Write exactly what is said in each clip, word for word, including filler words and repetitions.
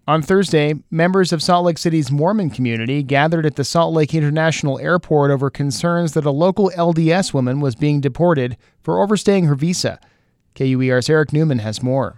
On Thursday, members of Salt Lake City's Mormon community gathered at the Salt Lake International Airport over concerns that a local L D S woman was being deported for overstaying her visa. K U E R's Eric Newman has more.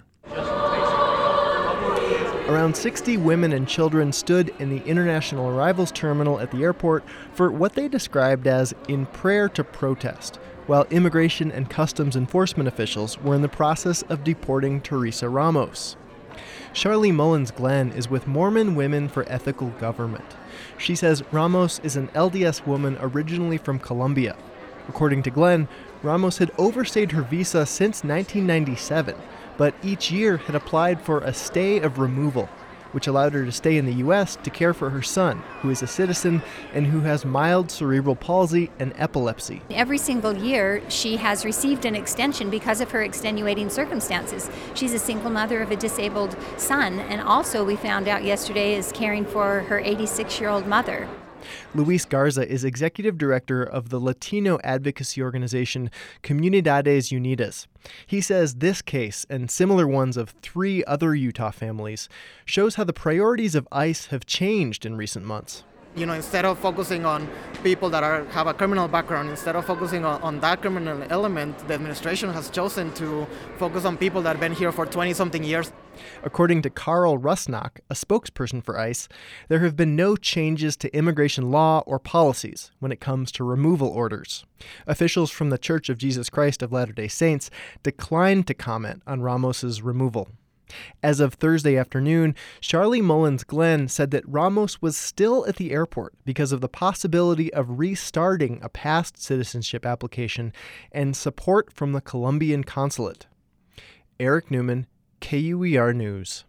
Around sixty women and children stood in the International Arrivals Terminal at the airport for what they described as in prayer to protest, while immigration and customs enforcement officials were in the process of deporting Teresa Ramos. Charlie Mullins Glenn is with Mormon Women for Ethical Government. She says Ramos is an L D S woman originally from Colombia. According to Glenn, Ramos had overstayed her visa since nineteen ninety-seven, but each year had applied for a stay of removal, which allowed her to stay in the U S to care for her son, who is a citizen and who has mild cerebral palsy and epilepsy. Every single year, she has received an extension because of her extenuating circumstances. She's a single mother of a disabled son, and also we found out yesterday is caring for her eighty-six-year-old mother. Luis Garza is executive director of the Latino advocacy organization Comunidades Unidas. He says this case, and similar ones of three other Utah families, shows how the priorities of ICE have changed in recent months. You know, instead of focusing on people that are have a criminal background, instead of focusing on, on that criminal element, the administration has chosen to focus on people that have been here for twenty-something years. According to Carl Rusnak, a spokesperson for ICE, there have been no changes to immigration law or policies when it comes to removal orders. Officials from the Church of Jesus Christ of Latter-day Saints declined to comment on Ramos's removal. As of Thursday afternoon, Charlie Mullins Glenn said that Ramos was still at the airport because of the possibility of restarting a past citizenship application and support from the Colombian consulate. Eric Newman, K U E R News.